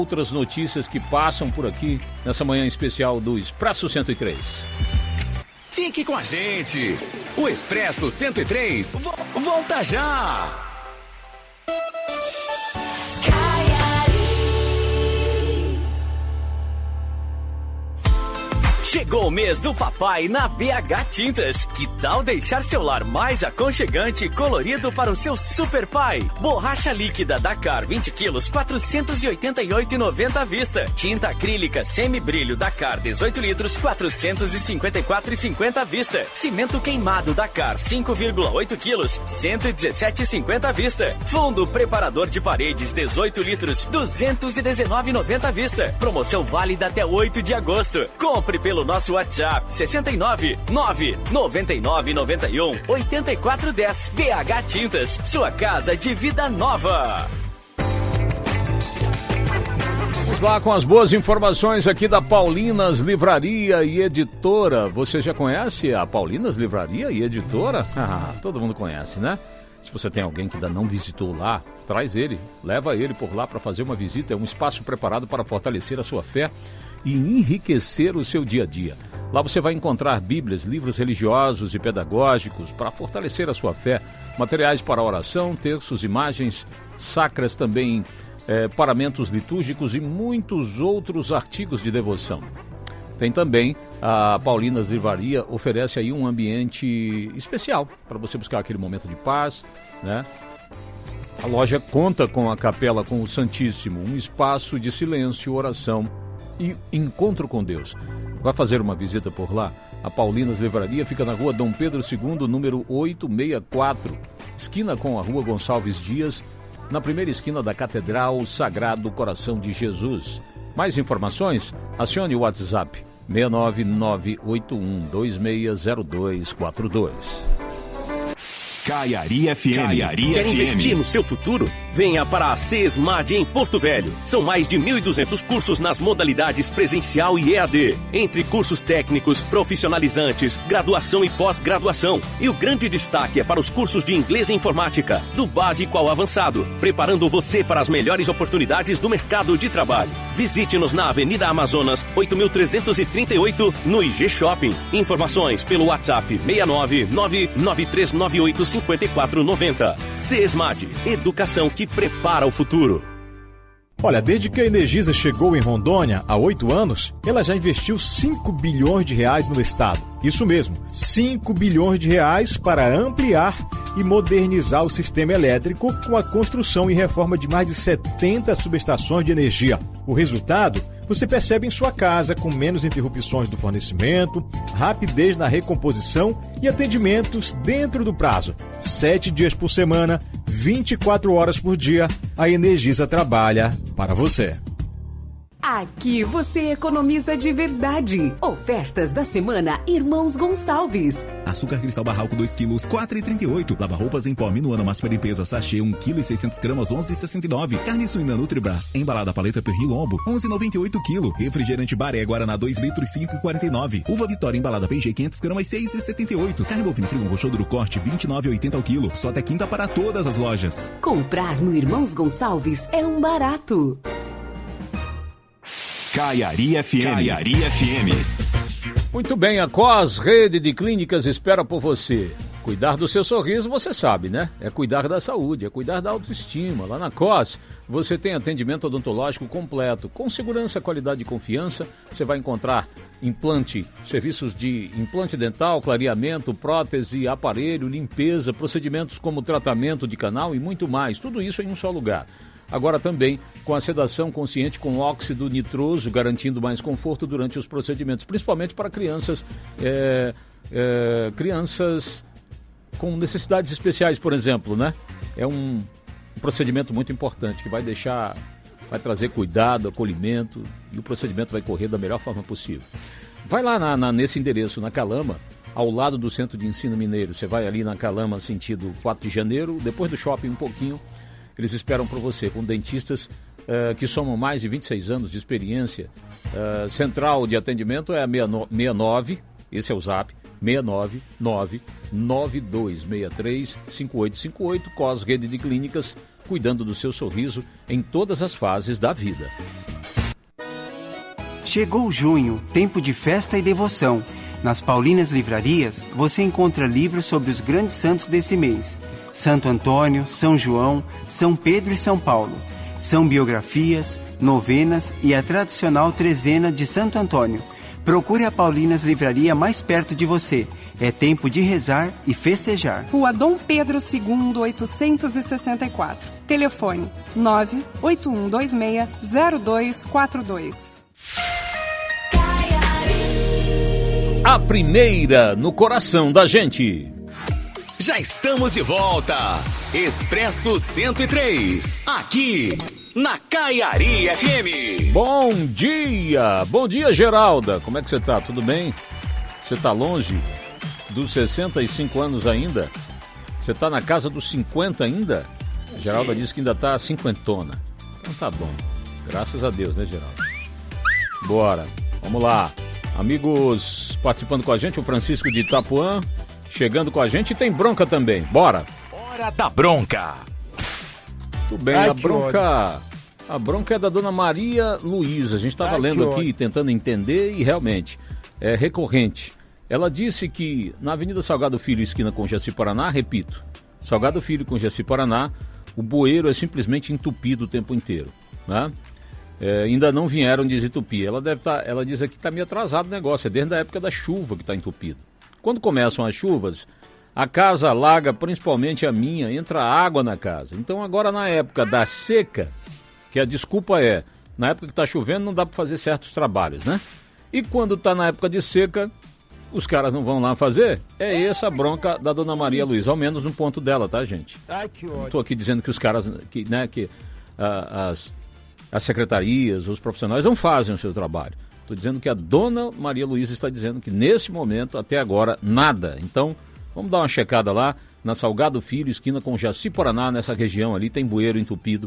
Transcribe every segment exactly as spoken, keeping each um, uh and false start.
outras notícias que passam por aqui nessa manhã especial do Expresso cento e três. Fique com a gente. O Expresso cento e três vo- volta já. Chegou o mês do papai na B H Tintas. Que tal deixar seu lar mais aconchegante e colorido para o seu super pai? Borracha líquida Dakar vinte quilos, quatrocentos e oitenta e oito reais e noventa centavos à vista. Tinta acrílica semi-brilho Dakar dezoito litros, quatrocentos e cinquenta e quatro reais e cinquenta centavos à vista. Cimento queimado Dakar cinco vírgula oito quilos, cento e dezessete reais e cinquenta centavos à vista. Fundo preparador de paredes dezoito litros, duzentos e dezenove reais e noventa centavos à vista. Promoção válida até oito de agosto. Compre pelo nosso WhatsApp sessenta e nove, nove, noventa e nove, noventa e um, oitenta e quatro dez. B H Tintas, sua casa de vida nova. Vamos lá com as boas informações aqui da Paulinas Livraria e Editora. Você já conhece a Paulinas Livraria e Editora? Ah, todo mundo conhece, né? Se você tem alguém que ainda não visitou lá, traz ele, leva ele por lá para fazer uma visita. É um espaço preparado para fortalecer a sua fé e enriquecer o seu dia a dia. Lá você vai encontrar bíblias, livros religiosos e pedagógicos para fortalecer a sua fé, materiais para oração, textos, imagens sacras também, é, paramentos litúrgicos e muitos outros artigos de devoção. Tem também a Paulinas Livraria, oferece aí um ambiente especial para você buscar aquele momento de paz, né? A loja conta com a capela com o Santíssimo, um espaço de silêncio, oração e encontro com Deus. Vai fazer uma visita por lá? A Paulinas Livraria fica na rua Dom Pedro segundo, número oitocentos e sessenta e quatro, esquina com a rua Gonçalves Dias, na primeira esquina da Catedral Sagrado Coração de Jesus. Mais informações? Acione o WhatsApp seis nove nove oito um dois seis zero dois quatro dois. Caiari F M. Caiari Quer F M. investir no seu futuro? Venha para a CESMAD em Porto Velho. São mais de mil e duzentos cursos nas modalidades presencial e E A D. Entre cursos técnicos, profissionalizantes, graduação e pós-graduação. E o grande destaque é para os cursos de inglês e informática, do básico ao avançado, preparando você para as melhores oportunidades do mercado de trabalho. Visite-nos na Avenida Amazonas, oito mil trezentos e trinta e oito, no I G Shopping. Informações pelo WhatsApp seis nove nove nove três nove oito cinco quatro nove zero. CESMAD, educação que prepara o futuro. Olha, desde que a Energisa chegou em Rondônia, há oito anos, ela já investiu cinco bilhões de reais no estado. Isso mesmo, cinco bilhões de reais para ampliar e modernizar o sistema elétrico com a construção e reforma de mais de setenta subestações de energia. O resultado você percebe em sua casa, com menos interrupções do fornecimento, rapidez na recomposição e atendimentos dentro do prazo. Sete dias por semana, vinte e quatro horas por dia, a Energisa trabalha para você. Aqui você economiza de verdade. Ofertas da semana Irmãos Gonçalves. Açúcar cristal barralco dois quilos, quatro reais e trinta e oito. Lava-roupas em pó Minuano máxima limpeza sachê um quilo e seiscentos gramas, onze reais e sessenta e nove. Carne suína Nutribras embalada paleta Pernil Lombo, onze reais e noventa e oito quilo. Refrigerante Baré Guaraná dois litros, cinco reais e quarenta e nove. Uva Vitória embalada P G quinhentos gramas, seis reais e setenta e oito. Carne bovina frigo Rochoduro corte vinte e nove reais e oitenta ao quilo. Só até quinta para todas as lojas. Comprar no Irmãos Gonçalves é um barato. Caiari F M. Caiari F M. Muito bem, a Cos Rede de Clínicas espera por você. Cuidar do seu sorriso, você sabe, né? É cuidar da saúde, é cuidar da autoestima. Lá na Cos, você tem atendimento odontológico completo, com segurança, qualidade e confiança. Você vai encontrar implante, serviços de implante dental, clareamento, prótese, aparelho, limpeza, procedimentos como tratamento de canal e muito mais. Tudo isso em um só lugar. Agora também com a sedação consciente com óxido nitroso, garantindo mais conforto durante os procedimentos, principalmente para crianças, é, é, crianças com necessidades especiais, por exemplo, né? É um procedimento muito importante que vai deixar, vai trazer cuidado, acolhimento e o procedimento vai correr da melhor forma possível. Vai lá na, na, nesse endereço, na Calama, ao lado do Centro de Ensino Mineiro. Você vai ali na Calama, sentido quatro de janeiro, depois do shopping um pouquinho. Eles esperam por você, com dentistas uh, que somam mais de vinte e seis anos de experiência. Uh, central de atendimento é a sessenta e nove, esse é o zap, seis nove nove nove dois seis três cinco oito cinco oito, Cos Rede de Clínicas, cuidando do seu sorriso em todas as fases da vida. Chegou junho, tempo de festa e devoção. Nas Paulinas Livrarias, você encontra livros sobre os grandes santos desse mês. Santo Antônio, São João, São Pedro e São Paulo. São biografias, novenas e a tradicional trezena de Santo Antônio. Procure a Paulinas Livraria mais perto de você. É tempo de rezar e festejar. Rua Dom Pedro segundo, oitocentos e sessenta e quatro. Telefone nove oito um dois seis zero dois quatro dois. A primeira no coração da gente. Já estamos de volta. Expresso cento e três, aqui na Caiari F M. Bom dia, bom dia, Geralda. Como é que você tá? Tudo bem? Você tá longe dos sessenta e cinco anos ainda? Você tá na casa dos cinquenta ainda? A Geralda disse que ainda tá cinquentona. Então tá bom. Graças a Deus, né, Geralda? Bora, vamos lá. Amigos participando com a gente, o Francisco de Itapuã chegando com a gente, e tem bronca também. Bora. Hora da bronca. Tudo bem, Ai, a bronca a bronca é da dona Maria Luísa. A gente estava lendo aqui, ódio. tentando entender, e realmente é recorrente. Ela disse que na Avenida Salgado Filho, esquina com Jaci-Paraná, repito, Salgado Filho com Jaci-Paraná, o bueiro é simplesmente entupido o tempo inteiro, né? É, ainda não vieram desentupir. Ela deve tá, ela diz aqui que está meio atrasado o negócio, é desde a época da chuva que está entupido. Quando começam as chuvas, a casa alaga, principalmente a minha, entra água na casa. Então agora na época da seca, que a desculpa é, na época que está chovendo não dá para fazer certos trabalhos, né? E quando está na época de seca, os caras não vão lá fazer? É essa a bronca da dona Maria Luísa, ao menos no ponto dela, tá, gente? Ai, que ódio. Não estou aqui dizendo que os caras, que, né, que uh, as, as secretarias, os profissionais não fazem o seu trabalho. Estou dizendo que a dona Maria Luísa está dizendo que nesse momento, até agora, nada. Então, vamos dar uma checada lá na Salgado Filho, esquina com Jaci-Paraná, nessa região ali, tem bueiro entupido.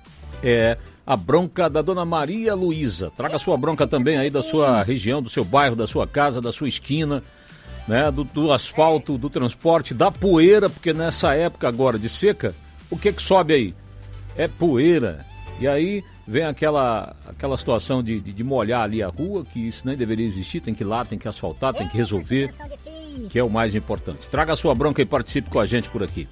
É a bronca da dona Maria Luísa. Traga a sua bronca também aí da sua região, do seu bairro, da sua casa, da sua esquina, né? Do, do asfalto, do transporte, da poeira, porque nessa época agora de seca, o que que sobe aí? É poeira. E aí vem aquela, aquela situação de, de, de molhar ali a rua, que isso nem deveria existir, tem que ir lá, tem que asfaltar, tem que resolver, que é o mais importante. Traga a sua bronca e participe com a gente por aqui.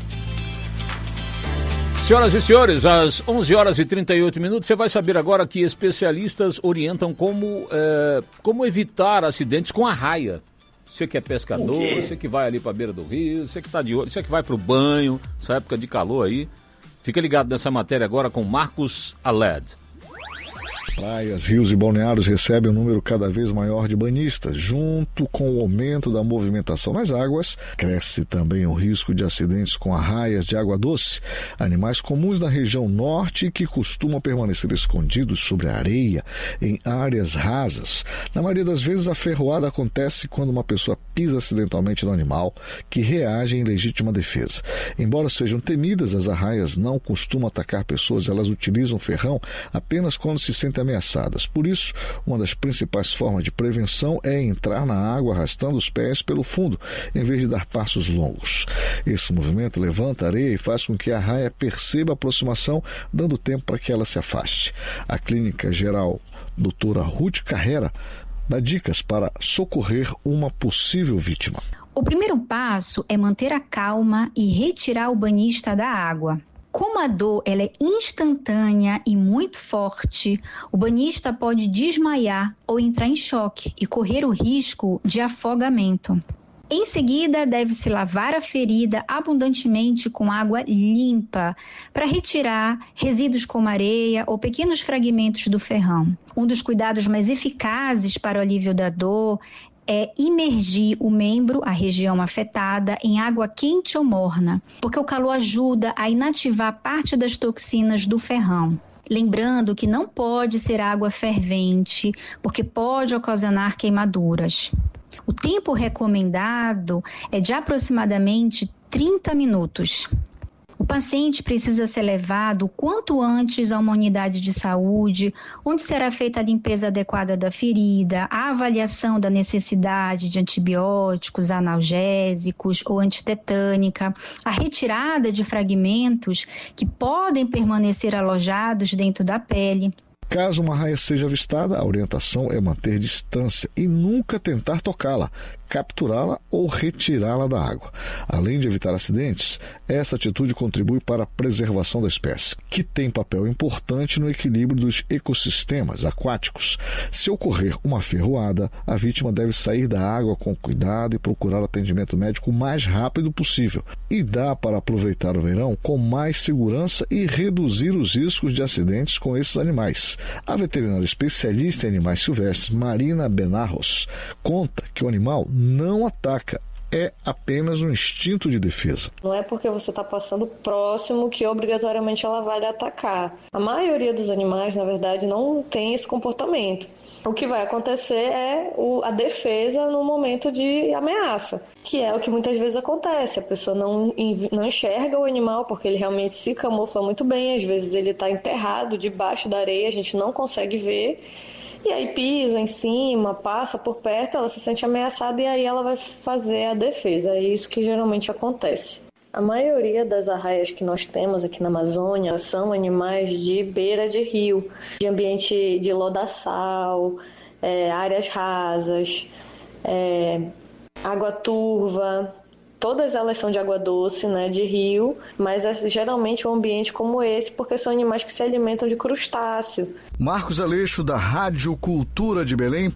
Senhoras e senhores, às onze horas e trinta e oito minutos, você vai saber agora que especialistas orientam como, é, como evitar acidentes com arraia. Você que é pescador, você que vai ali para a beira do rio, você que está de olho, você que vai para o banho, essa época de calor aí. Fica ligado nessa matéria agora com Marcos Aled. Praias, rios e balneários recebem um número cada vez maior de banhistas. Junto com o aumento da movimentação nas águas, cresce também o risco de acidentes com arraias de água doce, animais comuns na região norte que costumam permanecer escondidos sobre a areia em áreas rasas. Na maioria das vezes, a ferroada acontece quando uma pessoa pisa acidentalmente no animal, que reage em legítima defesa. Embora sejam temidas, as arraias não costumam atacar pessoas, elas utilizam o ferrão apenas quando se sentem ameaçadas. Por isso, uma das principais formas de prevenção é entrar na água arrastando os pés pelo fundo, em vez de dar passos longos. Esse movimento levanta a areia e faz com que a arraia perceba a aproximação, dando tempo para que ela se afaste. A clínica geral doutora Ruth Carrera dá dicas para socorrer uma possível vítima. O primeiro passo é manter a calma e retirar o banhista da água. Como a dor ela é instantânea e muito forte, o banhista pode desmaiar ou entrar em choque e correr o risco de afogamento. Em seguida, deve-se lavar a ferida abundantemente com água limpa para retirar resíduos como areia ou pequenos fragmentos do ferrão. Um dos cuidados mais eficazes para o alívio da dor é imergir o membro, a região afetada, em água quente ou morna, porque o calor ajuda a inativar parte das toxinas do ferrão. Lembrando que não pode ser água fervente, porque pode ocasionar queimaduras. O tempo recomendado é de aproximadamente trinta minutos. O paciente precisa ser levado o quanto antes a uma unidade de saúde, onde será feita a limpeza adequada da ferida, a avaliação da necessidade de antibióticos, analgésicos ou antitetânica, a retirada de fragmentos que podem permanecer alojados dentro da pele. Caso uma raia seja avistada, a orientação é manter distância e nunca tentar tocá-la, capturá-la ou retirá-la da água. Além de evitar acidentes, essa atitude contribui para a preservação da espécie, que tem papel importante no equilíbrio dos ecossistemas aquáticos. Se ocorrer uma ferroada, a vítima deve sair da água com cuidado e procurar atendimento médico o mais rápido possível. E dá para aproveitar o verão com mais segurança e reduzir os riscos de acidentes com esses animais. A veterinária especialista em animais silvestres, Marina Benarros, conta que o animal não ataca, é apenas um instinto de defesa. Não é porque você está passando próximo que obrigatoriamente ela vai lhe atacar. A maioria dos animais, na verdade, não tem esse comportamento. O que vai acontecer é o, a defesa no momento de ameaça, que é o que muitas vezes acontece. A pessoa não, não enxerga o animal porque ele realmente se camufla muito bem. Às vezes ele está enterrado debaixo da areia, a gente não consegue ver. E aí pisa em cima, passa por perto, ela se sente ameaçada e aí ela vai fazer a defesa. É isso que geralmente acontece. A maioria das arraias que nós temos aqui na Amazônia são animais de beira de rio, de ambiente de lodaçal, é, áreas rasas, é, água turva. Todas elas são de água doce, né, de rio, mas é geralmente um ambiente como esse, porque são animais que se alimentam de crustáceo. Marcos Aleixo, da Rádio Cultura de Belém.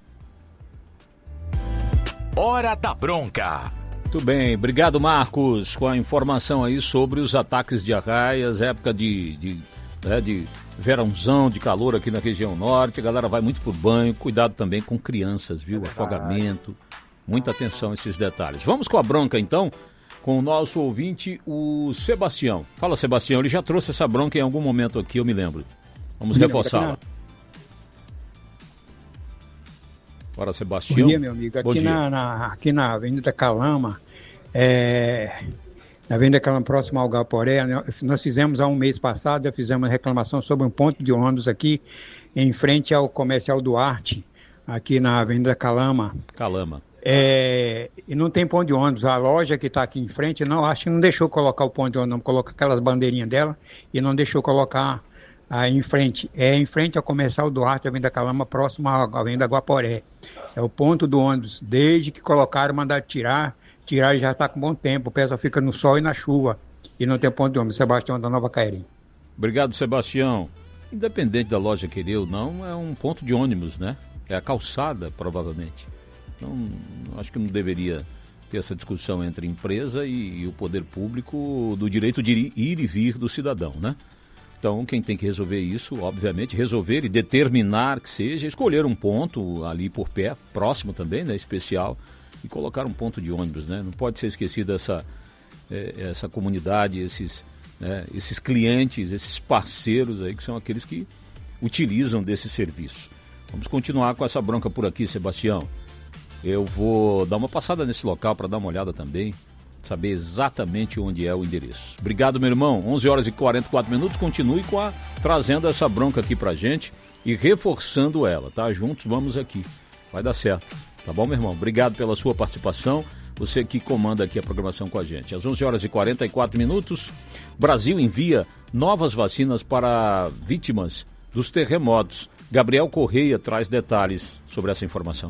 Hora da Bronca. Muito bem, obrigado, Marcos, com a informação aí sobre os ataques de arraias, época de, de, né, de verãozão, de calor aqui na região norte. A galera vai muito por banho, cuidado também com crianças, viu? Afogamento. Muita atenção a esses detalhes. Vamos com a bronca, então, com o nosso ouvinte, o Sebastião. Fala, Sebastião, ele já trouxe essa bronca em algum momento aqui, eu me lembro. Vamos reforçá-la. Bora, Sebastião. Bom dia, meu amigo. Aqui, na, na, aqui na Avenida Calama, é, na Avenida Calama, próximo ao Gaporé, nós fizemos há um mês passado, fizemos reclamação sobre um ponto de ônibus aqui, em frente ao Comercial Duarte, aqui na Avenida Calama. Calama. É, e não tem ponto de ônibus. A loja que está aqui em frente, não, acho que não deixou colocar o ponto de ônibus, não, colocou aquelas bandeirinhas dela e não deixou colocar aí em frente. É em frente ao Comercial Duarte, Avenida Calama, próximo à Avenida Guaporé. É o ponto do ônibus. Desde que colocaram, mandaram tirar, tirar já está com bom tempo. O pessoal fica no sol e na chuva e não tem ponto de ônibus. Sebastião da Nova Caerim. Obrigado, Sebastião. Independente da loja querer ou não, é um ponto de ônibus, né? É a calçada, provavelmente. Então, acho que não deveria ter essa discussão entre empresa e, e o poder público do direito de ir, ir e vir do cidadão, né? Então, quem tem que resolver isso, obviamente, resolver e determinar que seja, escolher um ponto ali por pé, próximo também, né, especial, e colocar um ponto de ônibus, né? Não pode ser esquecida essa, é, essa comunidade, esses, né, esses clientes, esses parceiros aí, que são aqueles que utilizam desse serviço. Vamos continuar com essa bronca por aqui, Sebastião. Eu vou dar uma passada nesse local para dar uma olhada também, saber exatamente onde é o endereço. Obrigado, meu irmão. onze horas e quarenta e quatro minutos. Continue com a, trazendo essa bronca aqui pra gente e reforçando ela, tá? Juntos vamos aqui. Vai dar certo. Tá bom, meu irmão? Obrigado pela sua participação. Você que comanda aqui a programação com a gente. Às onze horas e quarenta e quatro minutos, Brasil envia novas vacinas para vítimas dos terremotos. Gabriel Correia traz detalhes sobre essa informação.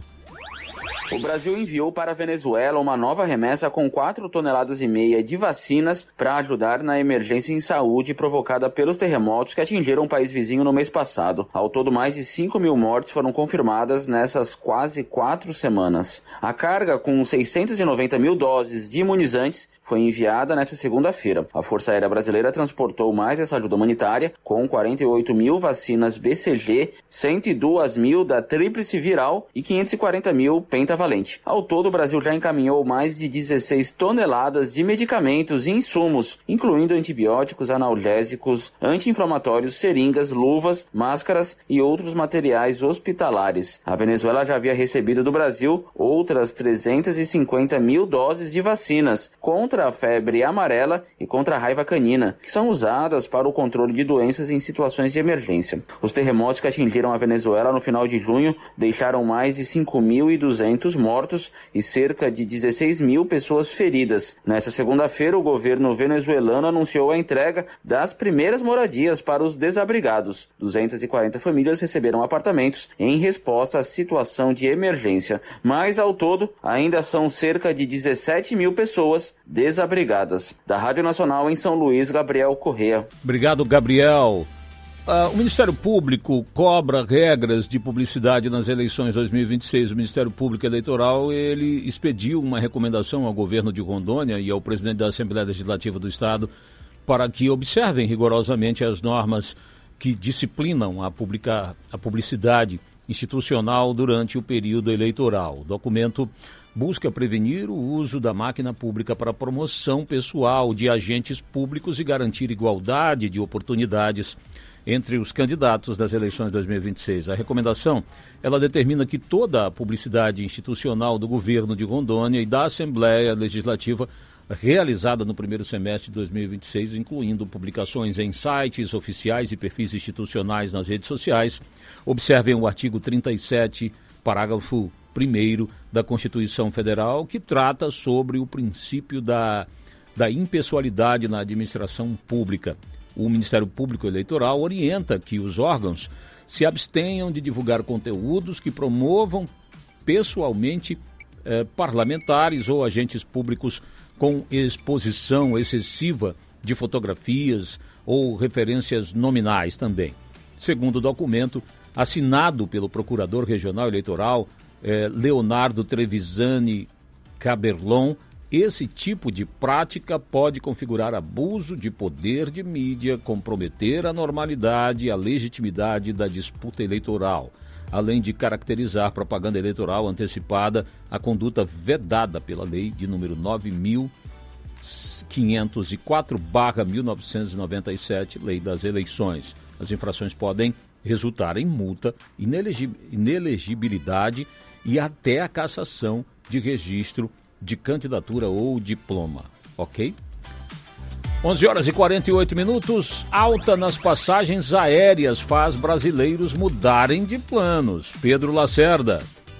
O Brasil enviou para a Venezuela uma nova remessa com quatro toneladas e meia de vacinas para ajudar na emergência em saúde provocada pelos terremotos que atingiram o país vizinho no mês passado. Ao todo, mais de cinco mil mortes foram confirmadas nessas quase quatro semanas. A carga, com seiscentos e noventa mil doses de imunizantes, foi enviada nesta segunda-feira. A Força Aérea Brasileira transportou mais essa ajuda humanitária, com quarenta e oito mil vacinas B C G, cento e dois mil da tríplice viral e quinhentos e quarenta mil pentavalente. Ao todo, o Brasil já encaminhou mais de dezesseis toneladas de medicamentos e insumos, incluindo antibióticos, analgésicos, anti-inflamatórios, seringas, luvas, máscaras e outros materiais hospitalares. A Venezuela já havia recebido do Brasil outras trezentas e cinquenta mil doses de vacinas contra a febre amarela e contra a raiva canina, que são usadas para o controle de doenças em situações de emergência. Os terremotos que atingiram a Venezuela no final de junho deixaram mais de cinco mil e duzentos oitocentos mortos e cerca de dezesseis mil pessoas feridas. Nessa segunda-feira, o governo venezuelano anunciou a entrega das primeiras moradias para os desabrigados. duzentas e quarenta famílias receberam apartamentos em resposta à situação de emergência, mas ao todo ainda são cerca de dezessete mil pessoas desabrigadas. Da Rádio Nacional em São Luís, Gabriel Correa. Obrigado, Gabriel. Uh, o Ministério Público cobra regras de publicidade nas eleições dois mil e vinte e seis. O Ministério Público Eleitoral ele expediu uma recomendação ao governo de Rondônia e ao presidente da Assembleia Legislativa do Estado para que observem rigorosamente as normas que disciplinam a, publica, a publicidade institucional durante o período eleitoral. O documento busca prevenir o uso da máquina pública para promoção pessoal de agentes públicos e garantir igualdade de oportunidades entre os candidatos das eleições de dois mil e vinte e seis. A recomendação, ela determina que toda a publicidade institucional do governo de Rondônia e da Assembleia Legislativa realizada no primeiro semestre de dois mil e vinte e seis, incluindo publicações em sites oficiais e perfis institucionais nas redes sociais, observem o artigo trinta e sete, parágrafo primeiro da Constituição Federal, que trata sobre o princípio da, da impessoalidade na administração pública. O Ministério Público Eleitoral orienta que os órgãos se abstenham de divulgar conteúdos que promovam pessoalmente eh, parlamentares ou agentes públicos com exposição excessiva de fotografias ou referências nominais também. Segundo o documento, assinado pelo Procurador Regional Eleitoral, eh, Leonardo Trevisani Caberlon, esse tipo de prática pode configurar abuso de poder de mídia, comprometer a normalidade e a legitimidade da disputa eleitoral, além de caracterizar propaganda eleitoral antecipada, a conduta vedada pela lei de número nove mil quinhentos e quatro barra mil novecentos e noventa e sete, Lei das Eleições. As infrações podem resultar em multa, inelegibilidade e até a cassação de registro de candidatura ou diploma, ok? onze horas e quarenta e oito minutos, alta nas passagens aéreas faz brasileiros mudarem de planos. Pedro Lacerda.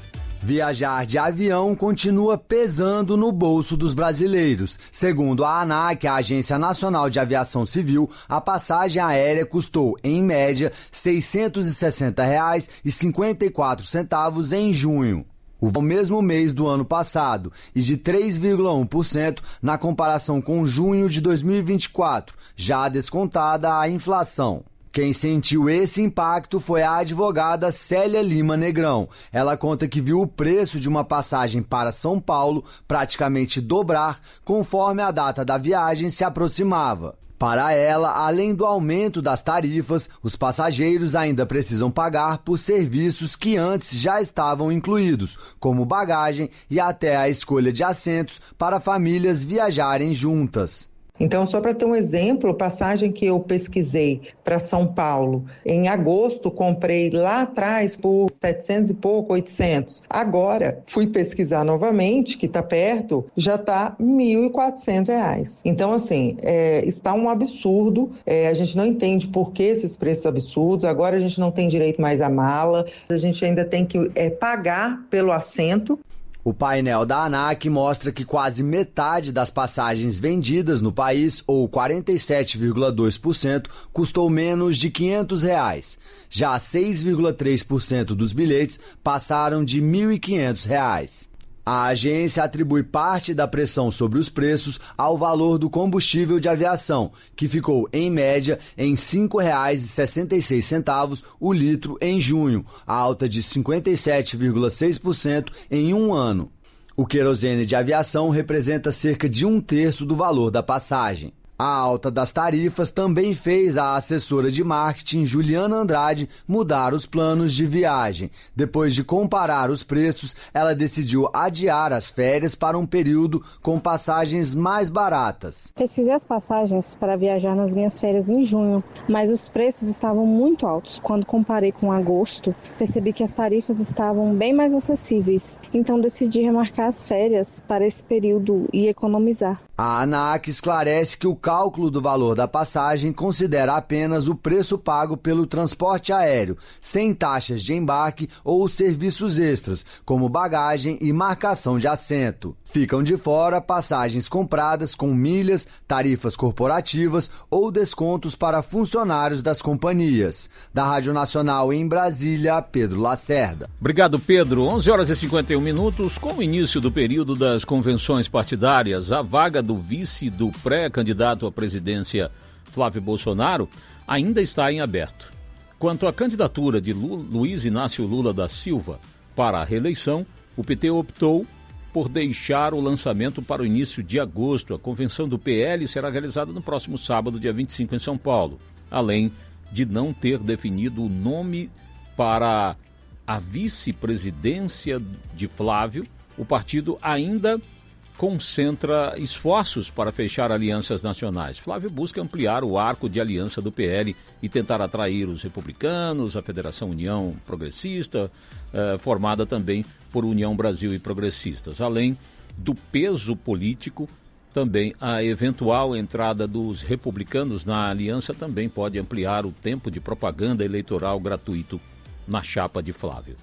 Viajar de avião continua pesando no bolso dos brasileiros. Segundo a ANAC, a Agência Nacional de Aviação Civil, a passagem aérea custou, em média, seiscentos e sessenta reais e cinquenta e quatro centavos em junho, o mesmo mês do ano passado, e de três vírgula um por cento na comparação com junho de dois mil e vinte e quatro, já descontada a inflação. Quem sentiu esse impacto foi a advogada Célia Lima Negrão. Ela conta que viu o preço de uma passagem para São Paulo praticamente dobrar conforme a data da viagem se aproximava. Para ela, além do aumento das tarifas, os passageiros ainda precisam pagar por serviços que antes já estavam incluídos, como bagagem e até a escolha de assentos para famílias viajarem juntas. Então, só para ter um exemplo, passagem que eu pesquisei para São Paulo, em agosto comprei lá atrás por setecentos e pouco, oitocentos. Agora, fui pesquisar novamente, que está perto, já está mil e quatrocentos reais. Então, assim, é, está um absurdo, é, a gente não entende por que esses preços absurdos, agora a gente não tem direito mais à mala, a gente ainda tem que é, pagar pelo assento. O painel da ANAC mostra que quase metade das passagens vendidas no país, ou quarenta e sete vírgula dois por cento, custou menos de quinhentos reais. Já seis vírgula três por cento dos bilhetes passaram de mil e quinhentos reais. A agência atribui parte da pressão sobre os preços ao valor do combustível de aviação, que ficou, em média, em cinco reais e sessenta e seis centavos o litro em junho, alta de cinquenta e sete vírgula seis por cento em um ano. O querosene de aviação representa cerca de um terço do valor da passagem. A alta das tarifas também fez a assessora de marketing Juliana Andrade mudar os planos de viagem. Depois de comparar os preços, ela decidiu adiar as férias para um período com passagens mais baratas. Pesquisei as passagens para viajar nas minhas férias em junho, mas os preços estavam muito altos. Quando comparei com agosto, percebi que as tarifas estavam bem mais acessíveis. Então decidi remarcar as férias para esse período e economizar. A ANAC esclarece que o cálculo do valor da passagem considera apenas o preço pago pelo transporte aéreo, sem taxas de embarque ou serviços extras, como bagagem e marcação de assento. Ficam de fora passagens compradas com milhas, tarifas corporativas ou descontos para funcionários das companhias. Da Rádio Nacional em Brasília, Pedro Lacerda. Obrigado, Pedro. onze horas e cinquenta e um minutos. Com o início do período das convenções partidárias, a vaga do vice do pré-candidato à presidência Flávio Bolsonaro ainda está em aberto. Quanto à candidatura de Lu- Luiz Inácio Lula da Silva para a reeleição, o P T optou por deixar o lançamento para o início de agosto. A convenção do P L será realizada no próximo sábado, dia vinte e cinco, em São Paulo, além de não ter definido o nome para a vice-presidência de Flávio. O partido ainda concentra esforços para fechar alianças nacionais. Flávio busca ampliar o arco de aliança do P L e tentar atrair os republicanos, a Federação União Progressista, eh, formada também por União Brasil e Progressistas. Além do peso político, também a eventual entrada dos republicanos na aliança também pode ampliar o tempo de propaganda eleitoral gratuito na chapa de Flávio.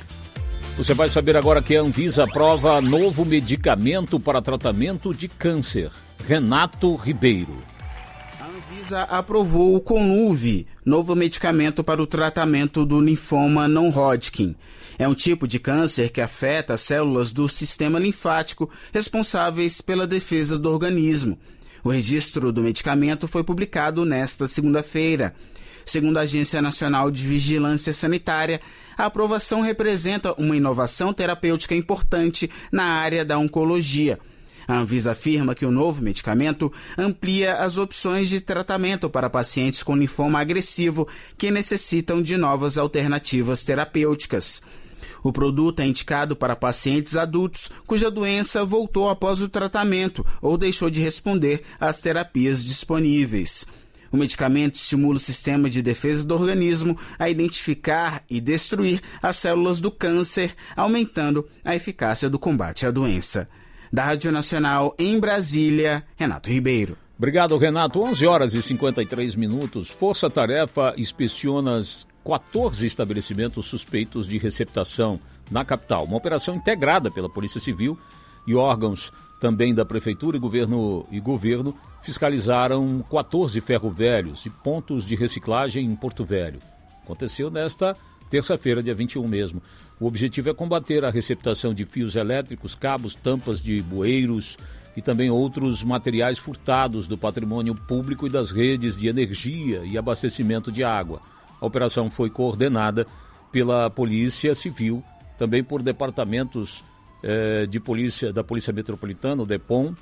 Você vai saber agora que a Anvisa aprova novo medicamento para tratamento de câncer. Renato Ribeiro. A Anvisa aprovou o Conluvi, novo medicamento para o tratamento do linfoma não-Hodgkin. É um tipo de câncer que afeta as células do sistema linfático responsáveis pela defesa do organismo. O registro do medicamento foi publicado nesta segunda-feira. Segundo a Agência Nacional de Vigilância Sanitária, a aprovação representa uma inovação terapêutica importante na área da oncologia. A Anvisa afirma que o novo medicamento amplia as opções de tratamento para pacientes com linfoma agressivo que necessitam de novas alternativas terapêuticas. O produto é indicado para pacientes adultos cuja doença voltou após o tratamento ou deixou de responder às terapias disponíveis. O medicamento estimula o sistema de defesa do organismo a identificar e destruir as células do câncer, aumentando a eficácia do combate à doença. Da Rádio Nacional em Brasília, Renato Ribeiro. Obrigado, Renato. onze horas e cinquenta e três minutos. Força Tarefa inspeciona quatorze estabelecimentos suspeitos de receptação na capital. Uma operação integrada pela Polícia Civil e órgãos também da Prefeitura e Governo, e governo fiscalizaram quatorze ferro-velhos e pontos de reciclagem em Porto Velho. Aconteceu nesta terça-feira, dia vinte e um mesmo. O objetivo é combater a receptação de fios elétricos, cabos, tampas de bueiros e também outros materiais furtados do patrimônio público e das redes de energia e abastecimento de água. A operação foi coordenada pela Polícia Civil, também por departamentos eh, de polícia, da Polícia Metropolitana, o DEPOM,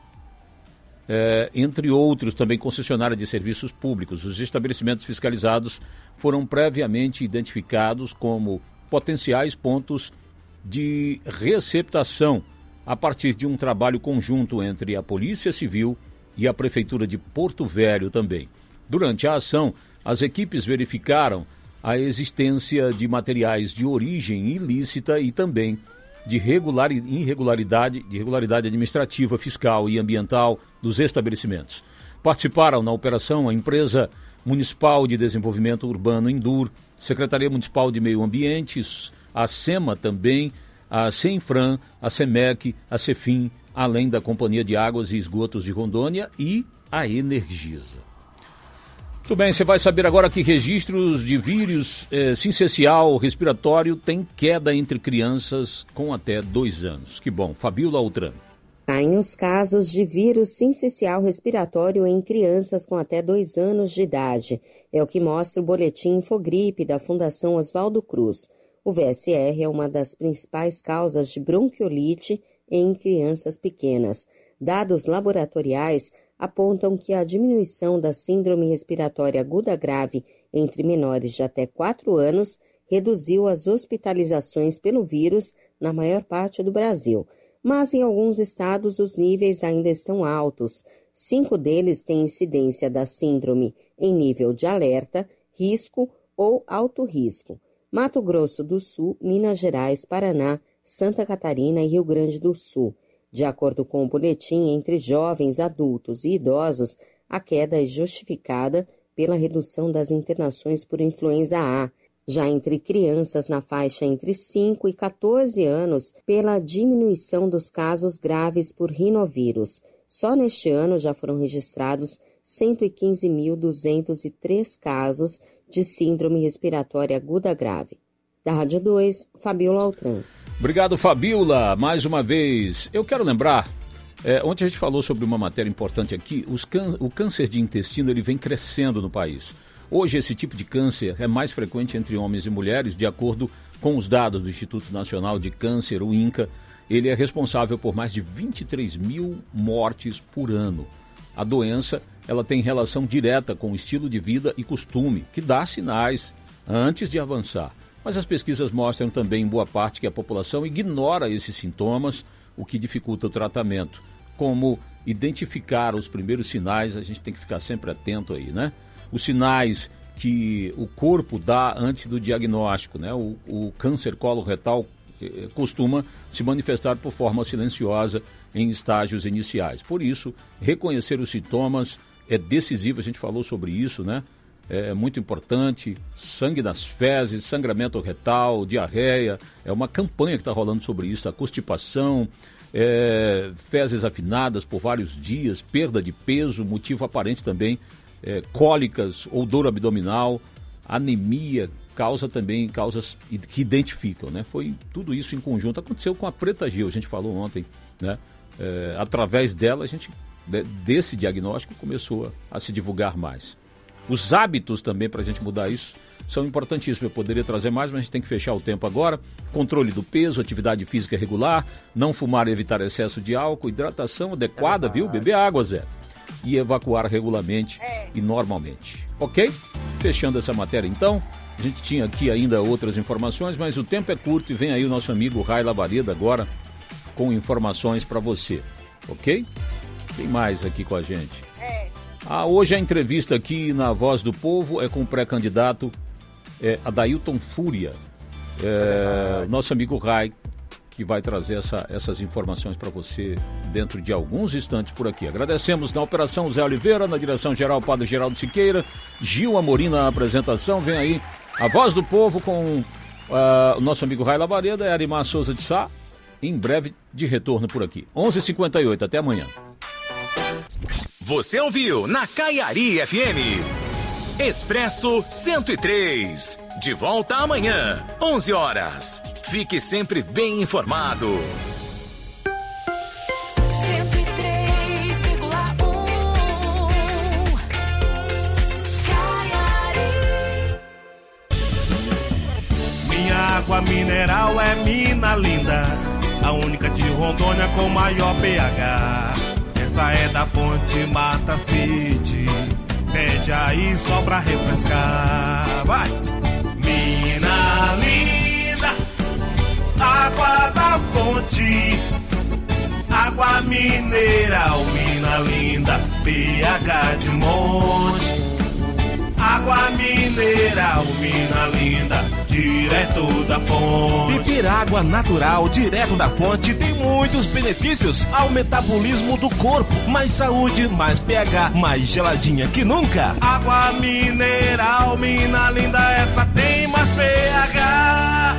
eh, entre outros, também concessionária de serviços públicos. Os estabelecimentos fiscalizados foram previamente identificados como potenciais pontos de receptação a partir de um trabalho conjunto entre a Polícia Civil e a Prefeitura de Porto Velho também. Durante a ação, as equipes verificaram a existência de materiais de origem ilícita e também de regular, irregularidade, de irregularidade administrativa, fiscal e ambiental dos estabelecimentos. Participaram na operação a Empresa Municipal de Desenvolvimento Urbano Indur, Secretaria Municipal de Meio Ambiente, a SEMA também, a Senfran, a SEMEC, a Cefim, além da Companhia de Águas e Esgotos de Rondônia e a Energisa. Muito bem, você vai saber agora que registros de vírus eh, sincicial respiratório têm queda entre crianças com até dois anos. Que bom. Fabiola Altran. Caem os casos de vírus sincicial respiratório em crianças com até dois anos de idade. É o que mostra o boletim Infogripe da Fundação Oswaldo Cruz. O V S R é uma das principais causas de bronquiolite em crianças pequenas. Dados laboratoriais apontam que a diminuição da síndrome respiratória aguda grave entre menores de até quatro anos reduziu as hospitalizações pelo vírus na maior parte do Brasil. Mas em alguns estados os níveis ainda estão altos. Cinco deles têm incidência da síndrome em nível de alerta, risco ou alto risco. Mato Grosso do Sul, Minas Gerais, Paraná, Santa Catarina e Rio Grande do Sul. De acordo com o boletim, entre jovens, adultos e idosos, a queda é justificada pela redução das internações por influenza A. Já entre crianças na faixa entre cinco e quatorze anos, pela diminuição dos casos graves por rinovírus. Só neste ano já foram registrados cento e quinze mil duzentos e três casos de síndrome respiratória aguda grave. Da Rádio dois, Fabiola Altran. Obrigado, Fabiola, mais uma vez. Eu quero lembrar, é, ontem a gente falou sobre uma matéria importante aqui, os can- o câncer de intestino ele vem crescendo no país. Hoje esse tipo de câncer é mais frequente entre homens e mulheres, de acordo com os dados do Instituto Nacional de Câncer, o INCA. Ele é responsável por mais de vinte e três mil mortes por ano. A doença ela tem relação direta com o estilo de vida e costume, que dá sinais antes de avançar. Mas as pesquisas mostram também, em boa parte, que a população ignora esses sintomas, o que dificulta o tratamento. Como identificar os primeiros sinais, a gente tem que ficar sempre atento aí, né? Os sinais que o corpo dá antes do diagnóstico, né? O, o câncer coloretal eh, costuma se manifestar por forma silenciosa em estágios iniciais. Por isso, reconhecer os sintomas é decisivo, a gente falou sobre isso, né? É muito importante, sangue nas fezes, sangramento retal, diarreia, é uma campanha que está rolando sobre isso, a constipação, é, fezes afinadas por vários dias, perda de peso, motivo aparente também, é, cólicas ou dor abdominal, anemia, causa também, causas que identificam, né? Foi tudo isso em conjunto, aconteceu com a Preta Gil, a gente falou ontem, né? É, através dela, a gente, desse diagnóstico, começou a, a se divulgar mais. Os hábitos também, para a gente mudar isso, são importantíssimos. Eu poderia trazer mais, mas a gente tem que fechar o tempo agora. Controle do peso, atividade física regular, não fumar e evitar excesso de álcool, hidratação adequada, viu? Beber água, Zé. E evacuar regularmente e normalmente. Ok? Fechando essa matéria, então. A gente tinha aqui ainda outras informações, mas o tempo é curto e vem aí o nosso amigo Rai Labareda agora com informações para você. Ok? Tem mais aqui com a gente. Ah, hoje a entrevista aqui na Voz do Povo é com o pré-candidato é, Adailton Fúria, é, nosso amigo Rai, que vai trazer essa, essas informações para você dentro de alguns instantes por aqui. Agradecemos na operação Zé Oliveira, na direção geral Padre Geraldo Siqueira, Gil Amorim na apresentação. Vem aí a Voz do Povo com uh, o nosso amigo Rai Labareda e Arimar Souza de Sá, em breve de retorno por aqui. onze e cinquenta e oito, até amanhã. Você ouviu na Caiari F M. Expresso cento e três. De volta amanhã, onze horas. Fique sempre bem informado. cento e três vírgula um Caiari. Minha água mineral é mina linda, a única de Rondônia com maior pH. Essa é da fonte Mata City, pede aí só pra refrescar. Vai! Mina linda, água da fonte, água mineral, mina linda, pH de monte. Água mineral, mina linda, direto da fonte. Beber água natural, direto da fonte, tem muitos benefícios ao metabolismo do corpo. Mais saúde, mais pH, mais geladinha que nunca. Água mineral, mina linda, essa tem mais pH.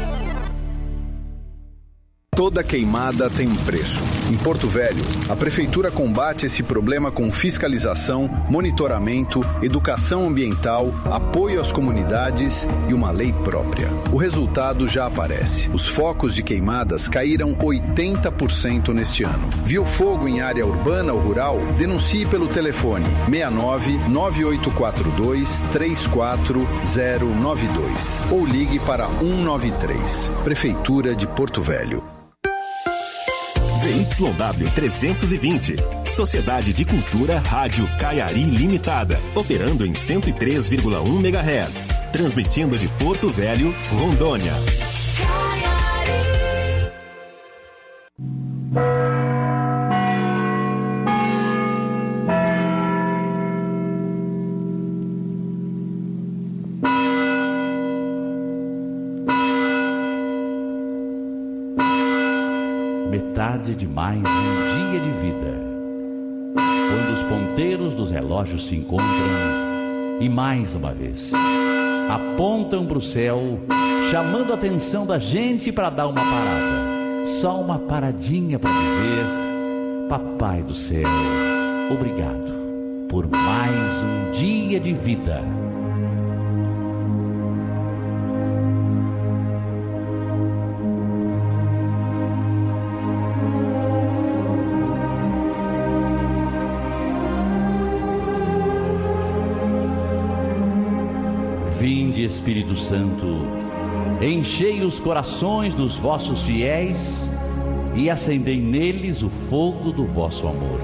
Toda queimada tem um preço. Em Porto Velho, a Prefeitura combate esse problema com fiscalização, monitoramento, educação ambiental, apoio às comunidades e uma lei própria. O resultado já aparece. Os focos de queimadas caíram oitenta por cento neste ano. Viu fogo em área urbana ou rural? Denuncie pelo telefone seis nove nove oito quatro dois três quatro zero nove dois ou ligue para um nove três. Prefeitura de Porto Velho. Z Y W trezentos e vinte, Sociedade de Cultura Rádio Caiari Limitada, operando em cento e três vírgula um megahertz, transmitindo de Porto Velho, Rondônia. metade de mais um dia de vida. Quando os ponteiros dos relógios se encontram e mais uma vez apontam para o céu, chamando a atenção da gente para dar uma parada. Só uma paradinha para dizer: Papai do céu, obrigado por mais um dia de vida. Vinde, Espírito Santo, enchei os corações dos vossos fiéis e acendei neles o fogo do vosso amor.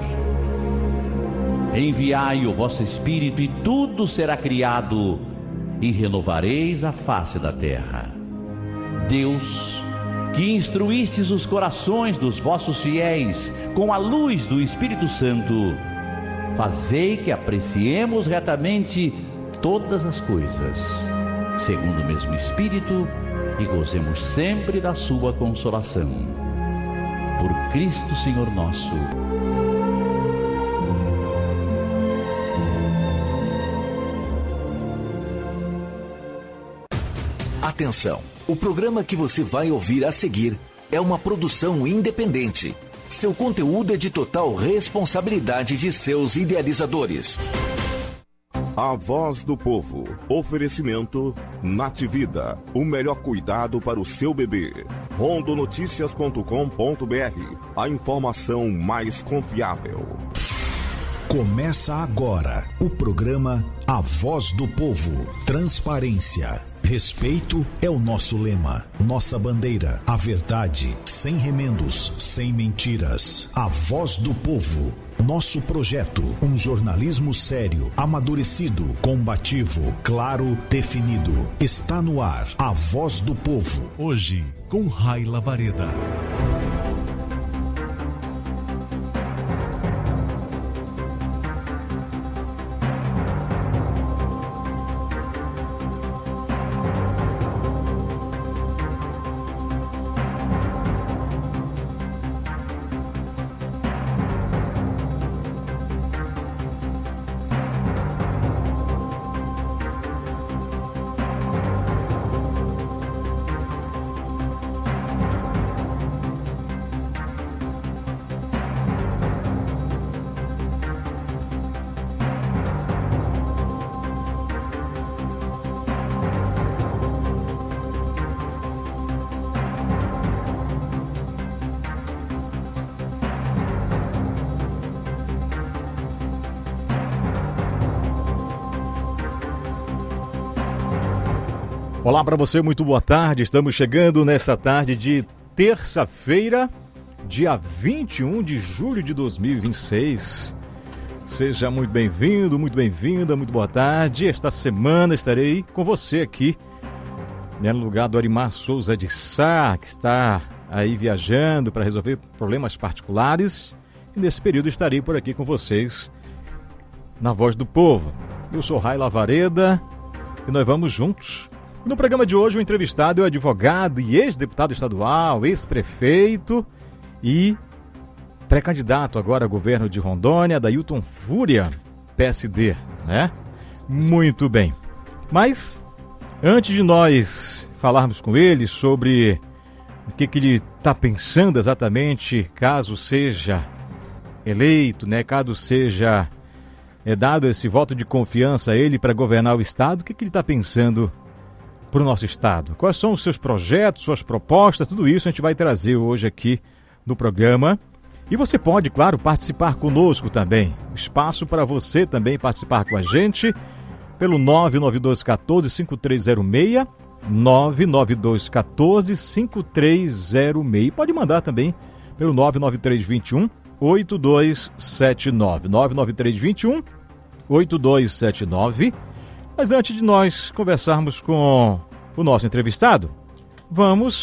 Enviai o vosso Espírito e tudo será criado e renovareis a face da terra. Deus, que instruístes os corações dos vossos fiéis com a luz do Espírito Santo, fazei que apreciemos retamente todas as coisas, segundo o mesmo Espírito, e gozemos sempre da sua consolação. Por Cristo Senhor nosso. Atenção! O programa que você vai ouvir a seguir é uma produção independente. Seu conteúdo é de total responsabilidade de seus idealizadores. A Voz do Povo. Oferecimento Nativida. O melhor cuidado para o seu bebê. rondonoticias ponto com ponto br. A informação mais confiável. Começa agora o programa A Voz do Povo. Transparência. Respeito é o nosso lema, nossa bandeira. A verdade, sem remendos, sem mentiras. A Voz do Povo. Nosso projeto, um jornalismo sério, amadurecido, combativo, claro, definido. Está no ar, A Voz do Povo. Hoje, com Raila Vareda. Olá para você, muito boa tarde. Estamos chegando nessa tarde de terça-feira, dia vinte e um de julho de dois mil e vinte e seis. Seja muito bem-vindo, muito bem-vinda, muito boa tarde. Esta semana estarei com você aqui, né, no lugar do Arimar Souza de Sá, que está aí viajando para resolver problemas particulares. E nesse período estarei por aqui com vocês na Voz do Povo. Eu sou Raila Vareda e nós vamos juntos. No programa de hoje, o entrevistado é o advogado e ex-deputado estadual, ex-prefeito e pré-candidato agora ao governo de Rondônia, Adailton Fúria, P S D, né? Muito bem. Mas, antes de nós falarmos com ele sobre o que, que ele está pensando exatamente, caso seja eleito, né? Caso seja é, dado esse voto de confiança a ele para governar o estado, o que, que ele está pensando para o nosso estado? Quais são os seus projetos, suas propostas? Tudo isso a gente vai trazer hoje aqui no programa. E você pode, claro, participar conosco também. Espaço para você também participar com a gente pelo nove nove dois um quatro cinco três zero seis, nove nove dois um quatro cinco três zero seis. Pode mandar também pelo nove nove três dois um oito dois sete nove, nove nove três dois um oito dois sete nove. Mas antes de nós conversarmos com o nosso entrevistado, vamos